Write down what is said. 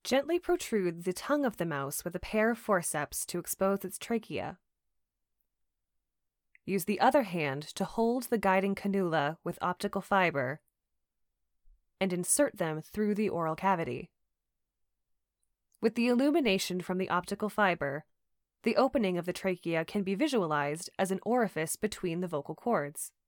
Gently protrude the tongue of the mouse with a pair of forceps to expose its trachea. Use the other hand to hold the guiding cannula with optical fiber and insert them through the oral cavity. With the illumination from the optical fiber, the opening of the trachea can be visualized as an orifice between the vocal cords.